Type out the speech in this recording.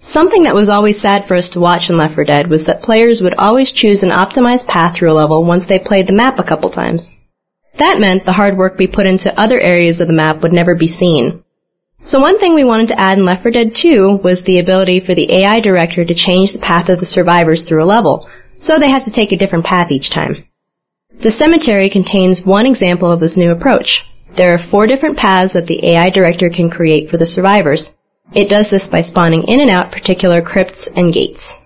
Something that was always sad for us to watch in Left 4 Dead was that players would always choose an optimized path through a level once they played the map a couple times. That meant the hard work we put into other areas of the map would never be seen. So one thing we wanted to add in Left 4 Dead 2 was the ability for the AI director to change the path of the survivors through a level, so they have to take a different path each time. The cemetery contains one example of this new approach. There are 4 different paths that the AI director can create for the survivors. It does this by spawning in and out particular crypts and gates.